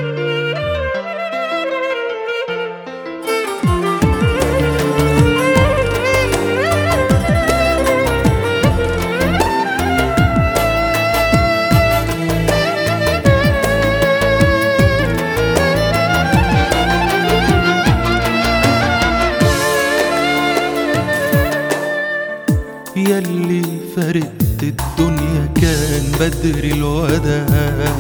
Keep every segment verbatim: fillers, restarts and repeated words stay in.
ياللي فارقت الدنيا كان بدر الوداع،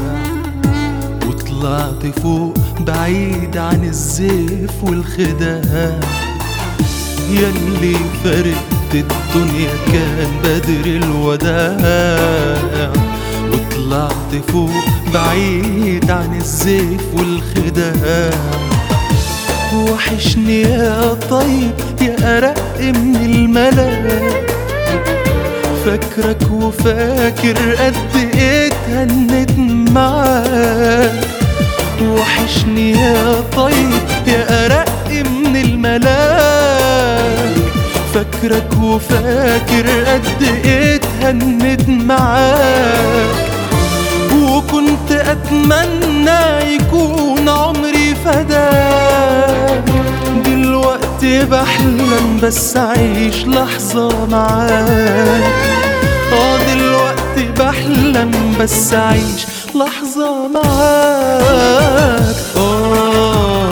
وطلعت فوق بعيد عن الزيف والخداع. ياللي فارقت الدنيا كان بدر الوداع، وطلعت فوق بعيد عن الزيف والخداع. وحشني يا طيب يا أرق من الملاك، فاكرك وفاكر قد ايه اتهنت معاك. وحشني يا طيب يا أرق من الملاك، فاكرك وفاكر قد ايه اتهنت معاك. وكنت أتمنى يكون عمري فداك، دلوقتي بحلم بس أعيش لحظة معاك. اه دلوقتي بحلم بس أعيش لحظة معاك. آه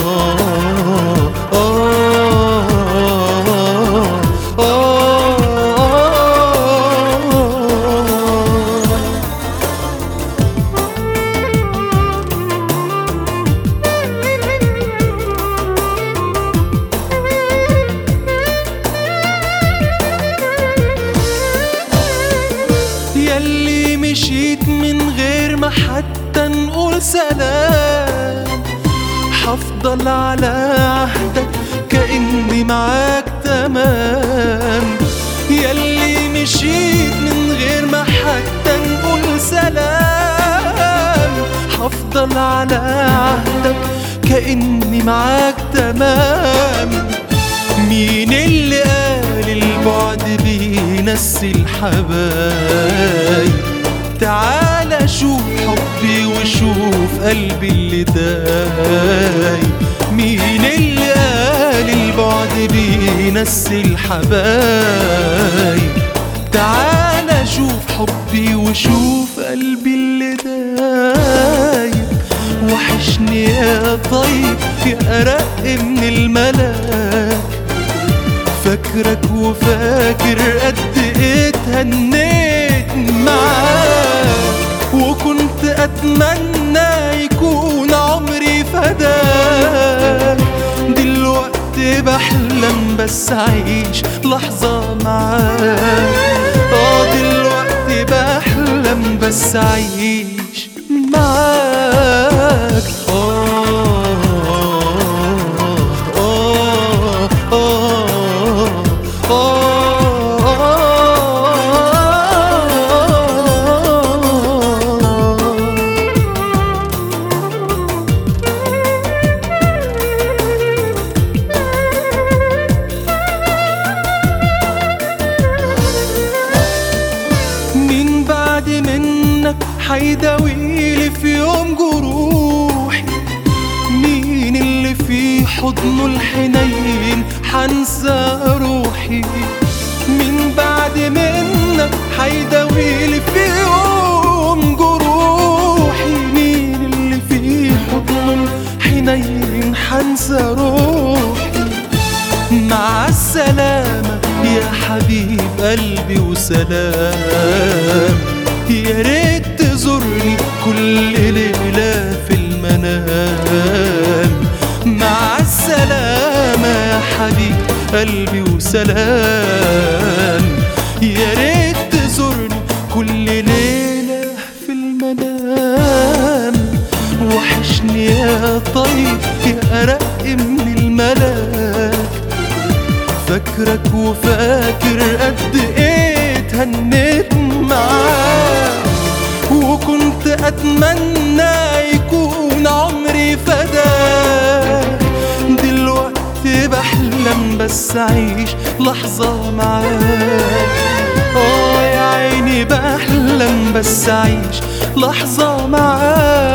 ياللي مشيت من غير ما حتى نقول سلام، حفضل على عهدك كأني معاك تمام. ياللي مشيت من غير ما حتى نقول سلام، حفضل على عهدك كأني معاك تمام. مين اللي قال البعد بينسي الحبايب؟ تعال شوف حبي وشوف قلبي اللي دايب. مين اللي قال البعد بينسي الحبايب؟ تعال شوف حبي وشوف قلبي اللي دايب. وحشني يا طيب يا أرق من الملاك، فاكرك وفاكر قد ايه اتهنيت معاك. وكنت أتمنى يكون عمري فداك، دلوقتي بحلم بس أعيش لحظة معاك. اه دلوقتي بحلم بس أعيش معاك. آه مين بعد منك حيداويلي في يوم جروحي؟ مين اللي في حضنه الحنين حنسى روحي؟ مين بعد منك حيداويلي في يوم جروحي؟ مين اللي في حضنه الحنين حنسى روحي؟ مع السلامة يا حبيب قلبي وسلام، يا ريت تزورني كل ليلة في المنام. مع السلامة يا حبيب قلبي وسلام، يا ريت تزورني كل ليلة في المنام. وحشني يا طيب يا أرق من الملاك، فاكرك وفاكر قد ايه اتهنيت معاك. وكنت أتمنى يكون عمري فداك، دلوقتي بحلم بس أعيش لحظة معاك. اه يا عيني بحلم بس أعيش لحظة معاك.